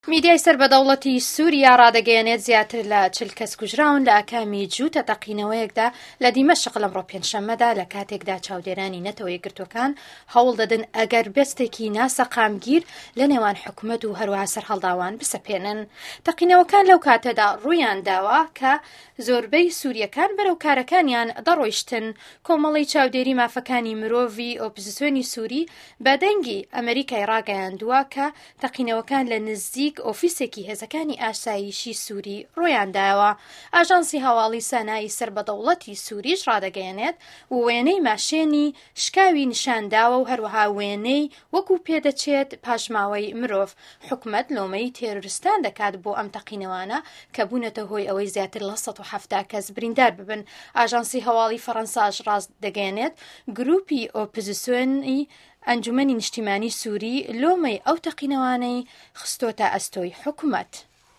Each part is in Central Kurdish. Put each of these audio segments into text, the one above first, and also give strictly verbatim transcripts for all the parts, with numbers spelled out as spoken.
میدیای سەربەدەوڵەتی سووریا ڕادەگەیەنێت زیاتر لە چل کەس کوژراون لە ئاکامی جووتە تەقینەوەیەکدا لە دیمەشق لەمڕۆ پێنجشەممەدا لە کاتێکدا چاودێرانی نەتەوە یەکگرتوەکان هەوڵ دەدەن ئەگەر بەستێکی ناسە قامگیر لە نێوان حکوومەت و هەروەها سەرهەڵداوان بسەپێنن. تەقینەوەکان لەو کاتەدا ڕوویان داوە کە زۆربەی سووریەکان بەرەو کارەکانیان دەڕۆیشتن. کۆمەڵی چاودێری مافەکانی مرۆڤی ئۆپۆزیسیۆنی سووری بە دەنگی ئەمریکای ڕاگەیاندووە کە تەقینەوەکان لە نزیک ئۆفیسێکی هێزەکانی ئاسایشی سووری ڕۆیانداوە. ئاژانسی هەواڵی سانایی سەربەدەوڵەتی سووریش ڕادەگەیەنێت و وێنەی ماشێنی شکاوی نیشانداوە و هەروەها وێنەی وەکو پێدەچێت پاشماوەی مرۆڤ. حکوومەت لۆمەی تێرۆریستان دەکات بۆ ئەم تەقینەوانە کە بوونەتە هۆی ئەوەی زیاتر لە سەد و هەفتاد کەس بریندار ببن. ئاژانسی هەواڵی فەڕەنساش ڕاست دەگەیەنێت گروپی ئۆپۆزیسیۆنی ئەنجومەنی نیشتیمانی سووری لۆمەی ئەو تەقینەوانەی خستۆتە ئەستۆی حکوومەت.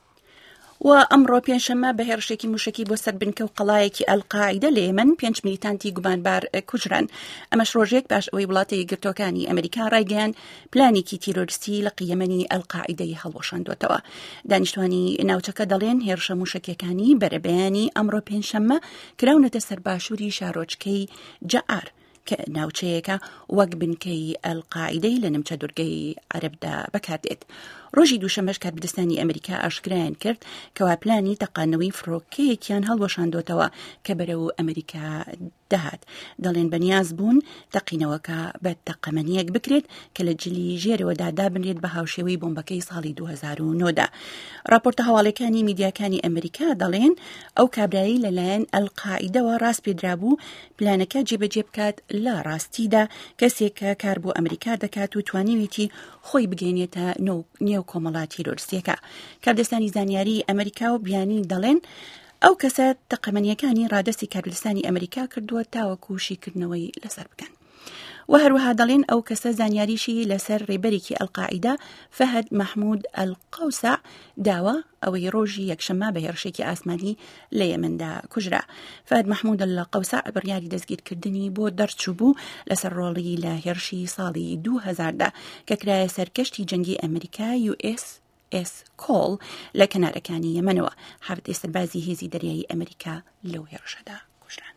و ئەمڕۆ پێنجشەممە بە هێرشێکی موشکی بۆ سەر بنکە و قەڵایەکی ئەلقاعیدە لە یەمەن پێنج میلیتانتی گومانبار کوژران. ئەمەش ڕۆژێک باش ئەوەی وڵاتە یەکگرتوەکانی ئەمریکا ڕایگەیان پلانێکی تیرۆریستی لە قیەمەنی ئەلقاعیدەی هەڵوەشاندوێتەوە. دانیشتوانی ناوچەکە دەڵێن هێرشە موشکیەکانی بەرەبەیانی ئەمڕۆ پێنجشەممە کراونەتە سەر باشووری شارۆچکەی جەعار کە ناوچەیەکە وەک بنکەی ئەلقاعیدەی لە نمچە دوورگەی عەرەبدا بەکاردێت. ڕۆژی دووشەمەش کاربدەستانی ئەمریکا ئاشکرایان کرد کەوا پلانی تەقانەوەی فڕۆکەیەکیان هەڵوەشاندوێتەوە کە بەرەو ئەمریکا دەهات. دەڵێن بەنیاز بوون تەقینەوەکە بە تەقەمەنیەک بکرێت کە لە جلی ژێرەوەدا دابنرێت بە هاوشێوەی بۆمبەکەی ساڵی دوو هەزار و نۆدا. راپۆرتە هەواڵەکانی میدیاکانی ئەمریکا دەڵێن ئەو کابرایی لەلایەن ئەلقاعیدەوە ڕاست پێدرابوو پلانەکە جێبەجێ بکات لە ڕاستیدا کەسێک کە کار بۆ ئەمریکا دەکات و توانیویەتی خۆی بگەێنێتە نێو کۆمەڵە تیرۆریستیەکە. کاردەستانی زانیاری ئەمریکا و بیانی دەڵێن ئەو کەسە تەقەمەنیەکانی ڕادەستی کاربدەستانی ئەمریکا کردووە تاوەکو شیکردنەوەی لەسەر بکەن. و هەروەها دەڵێن ئەو کەسە زانیاریشی لەسەر ڕێبەرێکی ئەلقاعیدا فەهەد مەحموود ئەلقەوسع داوە ئەوەی ڕۆژی یەکشەممە بە هێرشێکی ئاسمانی لە یەمەندا کوژرا. فەهەد مەحموود ئەلقەوسع بڕیاری دەستگیرکردنی بۆ دەرچوو بوو لەسەر ڕۆڵی لە هێرشی ساڵی دوو هەزاردا کە کرایە سەر کەشتی جەنگی ئەمریکا یو ئێس ئێس کۆڵ لە کەنارەکانی یەمەنەوە. هەفتەی سەربازی هێزی دەریایی ئەمریکا لەو هێرشەدا کوژران.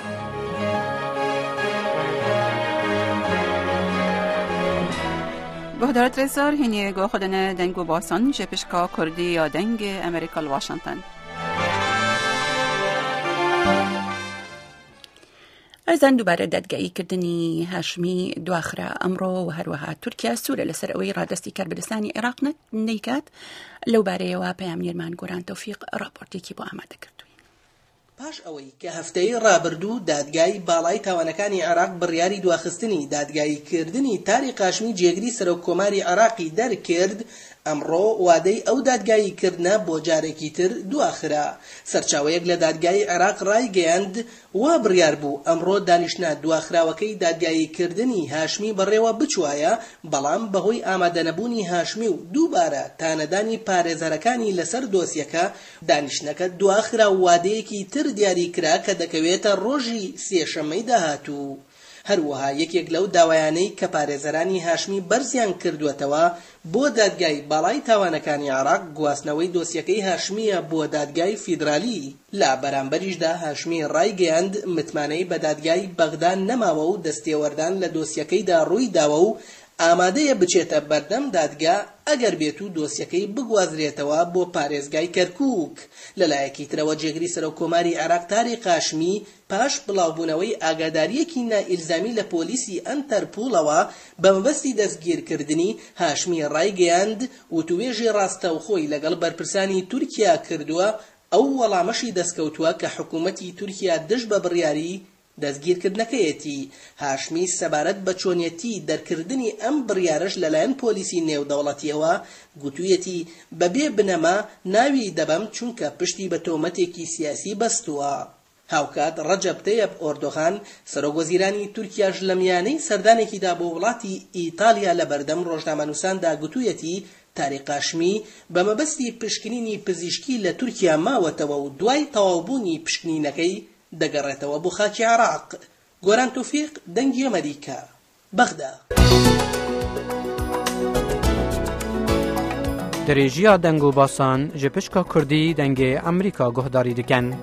گهدارت رزار هینی گو خودنه دنگو باسان جپشکا کردی یا دنگ امریکا لواشنطن. ئەزان دووبارە دادگاییکردنی هاشمی دواخرا ئەمڕۆ و هەروەها تورکیا سوورە لەسەر ئەوەی ڕادەستی کاربدەستانی عێراق نەیکات. لەو بارەیەوە پەیامنێرمان گۆران تەوفیق راپۆرتێکی بۆ ئامادە کردووی. پاش ئەوەی کە هەفتەی ڕابردوو دادگای باڵای تاوانەکانی عێراق بڕیاری دواخستنی دادگاییکردنی تاریق هاشمی جێگری سەرۆککۆماری عێراقی دەرکرد، ئەمڕۆ وادەی ئەو دادگاییکردنە بۆ جارێکی تر دواخرا. سەرچاوەیەک لە دادگای عێراق ڕایگەیاند وا بڕیار بوو ئەمڕۆ دانیشتنە دواخراوەکەی دادگاییکردنی هاشمی بەڕێوە بچوایە، بەڵام بەهۆی ئامادەنەبوونی هاشمی و دووبارە تانەدانی پارێزەرەکانی لەسەر دۆسیەکە دانیشتنەکە دواخرا و وادەیەکی تر دیاریکرا کە دەکەوێتە ڕۆژی سێشەممەی داهاتوو. هەروەها یەکێک لەو داوایانەی کە پارێزەرانی هاشمی بەرزیان کردوێتەوە بۆ دادگای باڵای تاوانەکانی عێراق گواستنەوەی دۆسیەکەی هاشمیە بۆ دادگای فیدرالی. لە بەرامبەریشدا هاشمی ڕایگەیاند متمانەی بە دادگای بەغدان نەماوە و دەستێوەردان لە دۆسیەکەیدا ڕووی داوە و ئامادەیە بچێتە بەردەم دادگا ئەگەر بێت و دۆسیەکەی بگوازرێتەوە بۆ پارێزگای کەرکووک. لەلایەکی ترەوە جێگری سەرۆککۆماری عێراق تاریق هاشمی پاش بڵاوبوونەوەی ئاگاداریەکی نائیلزامی لە پۆلیسی ئەنتەرپۆڵەوە بە مەبەستی دەستگیرکردنی هاشمی ڕایگەیاند و توێژی ڕاستەوخۆی لەگەڵ بەرپرسانی تورکیا کردووە. ئەو وەڵامەشی دەستکەوتووە کە حکوومەتی تورکیا دژ بە بڕیاری دەستگیرکردنەکەیەتی. هاشمی سەبارەت بە چۆنیەتی دەرکردنی ئەم بڕیارەش لەلایەن پۆلیسی نێودەوڵەتیەوە گوتوویەتی بەبێ بنەما ناوی دەبەم چونکە پشتی بە تۆمەتێکی سیاسی بەستووە. هاوکات ڕەجەب تەیەب ئۆردۆغان سەرۆکوەزیرانی تورکیاش لە میانەی سەردانێکیدا بۆ وڵاتی ئیتالیا لە بەردەم ڕۆژنامەنووساندا گوتوویەتی تاریق هاشمی بە مەبەستی پشکنینی پزیشکی لە تورکیا ماوەتەوە و دوای تەواوبوونی پشکنینەکەی دەگەڕێتەوە بۆ خاکی عێراق. گۆران تۆفیق دەنگی ئەمریکا بەغدا. درێژیە دەنگ و باسان ji pişka Kurdî dengê Amerîka guhdarî dikin.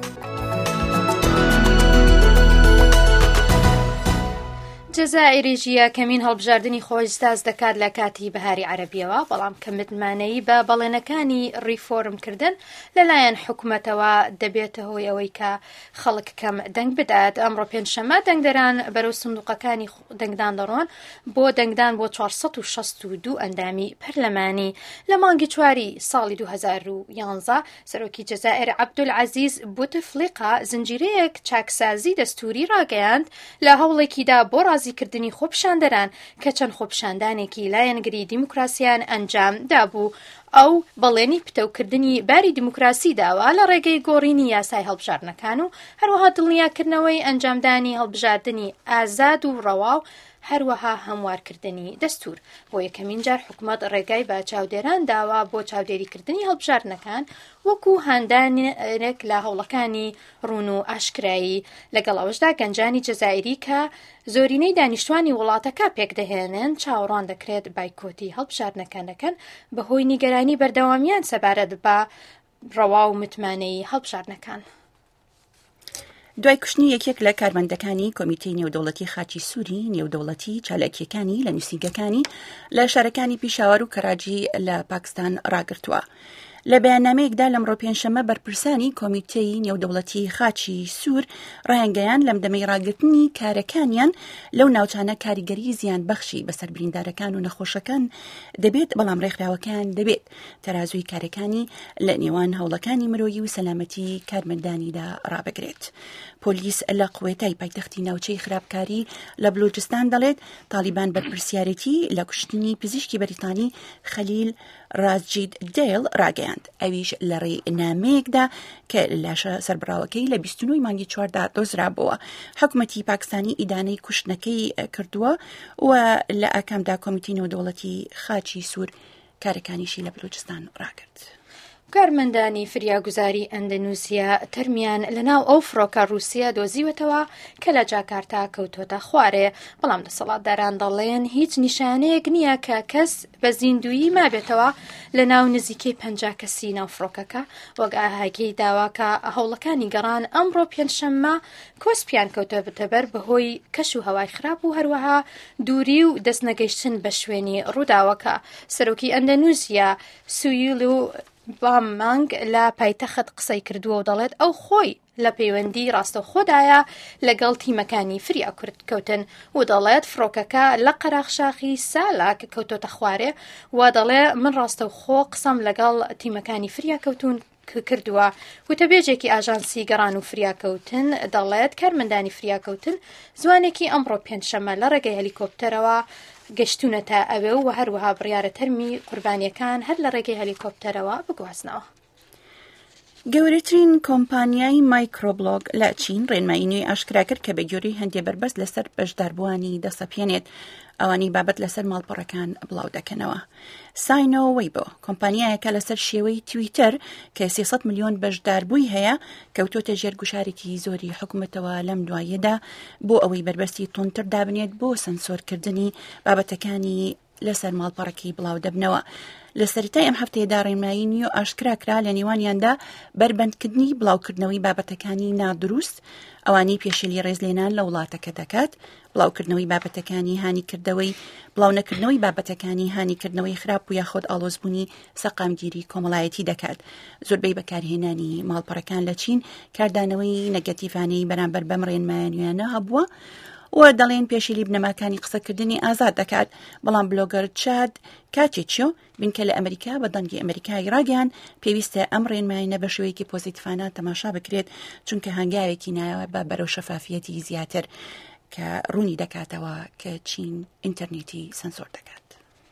جەزائیریژی یەکەمین هەڵبژاردننی خۆشداز دەکات لە کاتی بەهاری عەرەبیەوە، بەڵام کە متمانەیی بە بەڵێنەکانی ریفۆرمکردن لەلایەن حکوومەتەوە دەبێتە هۆی ئەوەی کە خەڵک کەم دەنگ بدات. ئەمڕۆ پێنجشەممە دەنگدەران بەرەو سندوقەکانی دەنگدان دەڕۆن بۆ دەنگدان بۆ چوارسەد و شەست و دوو ئەندامی پەرلەمانی. لە مانگی چواری ساڵی دوو هەزار و یانزە سەرۆکی جەزائیر عەبدولعەزیز بوتفلیقا زنجیرەیەک چاکسازی دەستوری ڕاگەیاند لە هەوڵێکیدا بۆ ڕازیکردنی خۆپشاندەران کە چەند خۆپشاندانێکی لایەنگری دیموکراسیان ئەنجام دابوو. ئەو بەڵێنی پتەوکردنی باری دیموکراسی داوا لە ڕێگەی گۆڕینی یاسای هەڵبژاردنەکان و هەروەها دڵنیاکردنەوەی ئەنجامدانی هەڵبژاردننی ئازاد و ڕەوا و هەروەها هەموارکردنی دەستور. بۆ یەکەمین جار حکوومەت ڕێگای بە چاودێران داوا بۆ چاودێریکردنی هەڵبژاردنەکان وەکو هاندانێک لە هەوڵەکانی ڕوون و ئاشکرایی. لەگەڵ ئەوەشدا گەنجانی جەزائیری کە زۆرینەی دانیشتوانی وڵاتەکە پێکدەهێنن چاوەڕوان دەکرێت بایکۆتی هەڵبژاردنەکان دەکەن بەهۆی نیگەرانی بەردەوامیان سەبارەت بە ڕەوا و متمانەی هەڵبژاردنەکان. دوای کوشتنی یەکێک لە کارمەندەکانی کۆمیتەی نێودەوڵەتی خاچی سووری نێودەوڵەتی چالاکیەکانی لە نووسینگەکانی لە شارەکانی پیشاوەر و کەراجی لە پاکستان ڕاگرتووە. لە بەیاننامەیەکدا لەمڕۆ پێنجشەممە بەرپرسانی کۆمیتەی نێودەوڵەتی خاچی سوور ڕایانگەیان لەم دەمەی ڕاگرتنی کارەکانیان لەو ناوچانە کاریگەری زیان بەخشی بەسەر بریندارەکان و نەخۆشەکان دەبێت، بەڵام ڕێکخراوەکان دەبێت تەرازوی کارەکانی لە نێوان هەوڵەکانی مرۆیی و سەلامەتی کارمەندانیدا ڕابگرێت. پۆلیس لە قوێتای پایتەختی ناوچەی خراپکاری لە بلوچستان دەڵێت تالیبان بەرپرسیارەتی لە کوشتنی پزیشکی بەریتانی خەلیل ڕازجید دێل ڕاگەیاند. ئەویش لە ڕێنامەیەکدا کە لاشە سەربراوەکەی لە بیست و نۆی مانگی چواردا دۆزرابەوە. حکوومەتی پاکستانی ئیدانەی کوشتنەکەی کردووە و لە ئاکامدا کۆمیتەی نێودەوڵەتی خاچی سوور کارەکانیشی لە بلوچستان ڕاکرد. کارمەندانی فریاگوزاری ئەندەنووسیا تەرمیان لەناو ئەو فڕۆکە رووسیا دۆزیوەتەوە کە لە جاکارتا کەوتۆتە خوارێ، بەڵام دەسەڵاتداران دەڵێن هیچ نیشانەیەک نییە کە کەس بە زیندویی مابێتەوە لە ناو نزیکەی پەنجا کەسی ناو فڕۆکەکە. وەک ئاهاگەی داواکە هەوڵەکانی گەڕان ئەمڕۆ پێنجشەممە کۆسپیان کەوتە بتەبەر بەهۆی کەش و هەوای خراپ و هەروەها دووری و دەستنەگەیشتن بە شوێنی ڕووداوەکە. سەرۆکی ئەندەنووسیا سویل و بامانگ لە پایتەخت قسەی کردووە و دەڵێت ئەو خۆی لە پەیوەندی ڕاستەوخۆدایە لەگەڵ تیمەکانی فریا کورد کەوتن و دەڵێت فڕۆکەکە لە قەراخشاخی سالاک کەوتۆتە خوارێ و دەڵێ من ڕاستەوخۆ قسەم لەگەڵ تیمەکانی فریا کەوتون کردووە. وتەبێژێکی ئاژانسی گەڕان و فریاکەوتن دەڵێت کارمەندانی فریاکەوتن زوانێکی ئەمڕۆ پێنجشەممە لە ڕێگەی هەلیکۆپتەرەوە گەشتونەتە ئەوێ و هەروەها بڕیارە تەرمی قوربانیەکان هەر لە ڕێگەی هەلیکۆپتەرەوە بگوازنەوە. گەورەترین کۆمپانیای مایکرۆبلۆگ لە چین ڕێنمایی نوێی ئاشکرا کرد کە بەگوێرەی هەندێ بەربەست لەسەر بەشداربووانی دەسەپێنێت ئەوانی بابەت لەسەر ماڵپەڕەکان بڵاو دەکەنەوە. ساینۆ وەیبۆ کۆمپانیایەکە لەسەر شێوەی تویتەر کە سێسەد ملیۆن بەشداربووی هەیە کەوتۆتە ژێر گوشارێکی زۆری حکوومەتەوە لەم دوایەدا بۆ ئەوەی بەربەستی تونتر دابنێت بۆ سنسۆرکردنی بابەتەکانی لەسەر ماڵپەڕەکەی بڵاو دەبنەوە. لە سەرەتای ئەم هەفتەیەدا ڕێنمایی نیو ئاشکراکرا لە نێوانیاندا بربەندکردنی بڵاوکردنەوەی بابەتەکانی نادروست ئەوانی پێشێلی ڕێزلێنان لە وڵاتەکە دەکات، بڵاوکردنەوەی بابەتەکانی هانیکردەوەی بڵاو نەکردنەوەی بابەتەکانی هانیکردنەوەی خراپ و یاخۆد ئاڵۆزبوونی سەقامگیری کۆمەڵایەتی دەکات. زۆربەی بەکارهێنانی ماڵپەڕەکان لە چین کاردانەوەی نەگەتیڤانەی بەرامبەر بەم ڕێنمایانویانە هەبووە و دەڵێن پێشیلی بنەماکانی قسەکردنی ئازاد دەکات، بەڵام بلۆگەر چاد کاتێکیۆ بینکە لە ئەمریکا بە دەنگی ئەمریکای ڕاگەیان پێویستە ئەم ڕێنمایانە بە شێوەیەکی پۆزیتیڤانە تەماشا بکرێت چونکە هەنگاوێکی نایەوە بە بەرەو شەفافیەتی زیاتر کە ڕوونی دەکاتەوە کە چین ئینتەرنێتی سنسۆر دەکات.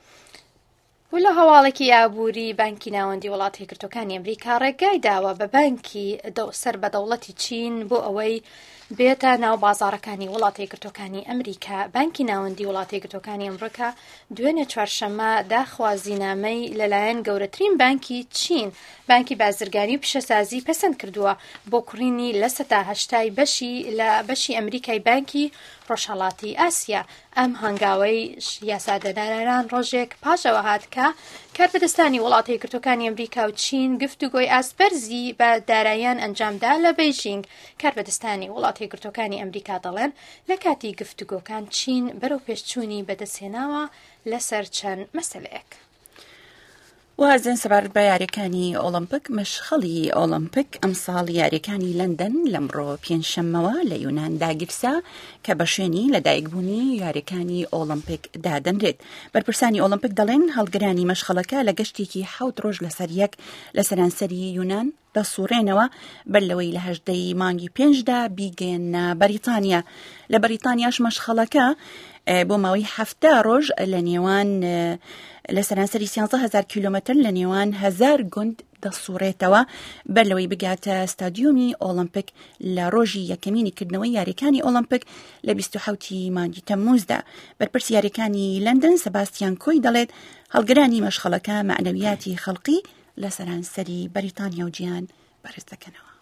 و لە هەواڵێکی ئابووری بانکی ناوەندی وڵاتی یەکگرتووەکانی ئەمریکا ڕێگای داوە بە بانکی سەر بە دەوڵەتی چین بۆ ئەوەی بێتە ناو بازارەکانی وڵاتی یەکگرتووەکانی ئەمریکا. بانکی ناوەندی وڵاتی یەکگرتووەکانی ئەمریکا دوێنێ چوارشەممە داخوازینامەی لەلایەن گەورەترین بانکی چین، بانکی بازرگانی و پیشەسازی پەسەند کردووە بۆ کڕینی لە سەدا هەشتای بەشی لە بەشی ئەمریکای بانکی ڕۆژهەڵاتی ئاسیا. ئەم هەنگاوەی یاسادەدانەران ڕۆژێک پاشەوە هات کە کاربەدەستانی وڵاتی یەکگرتووەکانی ئەمریکا و چین گفتوگۆی ئاسپەرزی بە داراییان ئەنجامدا لە بەیژینگ. کاربەدەستانی وڵاتی یەکگرتووەکانی ئەمریکا دەڵێن لە کاتی گفتوگۆکان چین بەرەو پێشچوونی بەدەستهێناوە لەسەر چەند مەسەلەیەک. وازن سەبارەت بە یاریەکانی ئۆلمپیک مەشخەڵی ئۆلمپیک ئەمساڵ یاریەکانی لەندەن لەمڕۆ پێنجشەممەوە لە یونان داگیرسا کە بە شوێنی لەدایکبوونی یاریەکانی ئۆلمپیک دادەنرێت. بەرپرسانی ئۆلمپیک دەڵێن هەڵگرانی مەشخەڵەکە لە گەشتێکی حەوت ڕۆژ لەسەر یەک لە سەرانسەری یونان دەسوڕێنەوە بەر لەوەی لە هەژدەی مانگی پێنجدا بیگەێنە بەریتانیا. لە بەریتانیاش مەشخەڵەکە بۆ ماوەی هەفتە ڕۆژ لە نێوان لە سەرانسەری سیانزە هەزار کیلۆمەتر لە نێوان هەزار گوند دەسوڕێتەوە بەر لەوەی بگاتە ستادیۆمی ئۆلمپیک لە ڕۆژی یەکەمینی کردنەوەی یاریەکانی ئۆلمپیک لە بیست و حەوتی مانگی تەمموزدا. بەرپرسی یاریەکانی لەندەن سەباستیان کۆی دەڵێت هەڵگرانی مەشخەڵەکە معنەویاتی خەڵقی لە سەرانسەری بەریتانیا و جیهان بەرز دەکەنەوە.